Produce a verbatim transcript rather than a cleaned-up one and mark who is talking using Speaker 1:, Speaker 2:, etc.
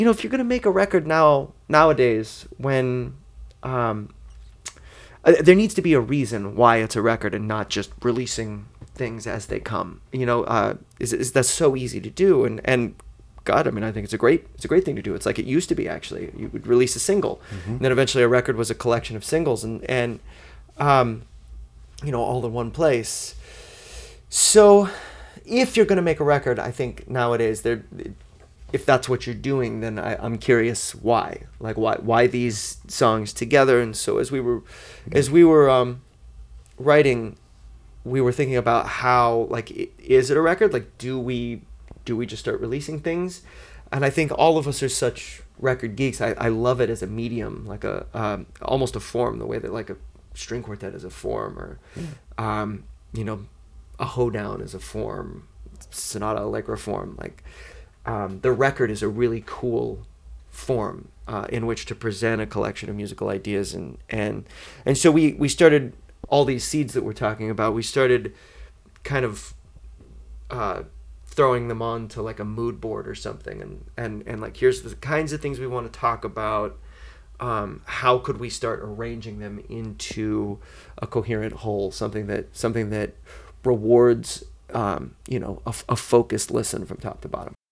Speaker 1: you know, if you're gonna make a record now nowadays, when um, uh, there needs to be a reason why it's a record and not just releasing things as they come. You know, uh, is is that's so easy to do, and and God, I mean, I think it's a great it's a great thing to do. It's like it used to be. Actually, you would release a single,
Speaker 2: Mm-hmm.
Speaker 1: and then eventually a record was a collection of singles, and and um, you know, all in one place. So, if you're gonna make a record, I think nowadays there, if that's what you're doing, then I, I'm curious why, like why why these songs together. And so as we were, as we were um, writing, we were thinking about how, like, i- is it a record? Like, do we do we just start releasing things? And I think all of us are such record geeks. I, I love it as a medium, like a um, almost a form, the way that like a string quartet is a form, or um, you know, a hoedown is a form, sonata allegro form. Like um, the record is a really cool form uh, in which to present a collection of musical ideas, and and and so we we started all these seeds that we're talking about. We started kind of uh, throwing them onto like a mood board or something, and and and like, here's the kinds of things we want to talk about. Um, how could we start arranging them into a coherent whole, something that something that rewards um, you know, a, a focused listen from top to bottom.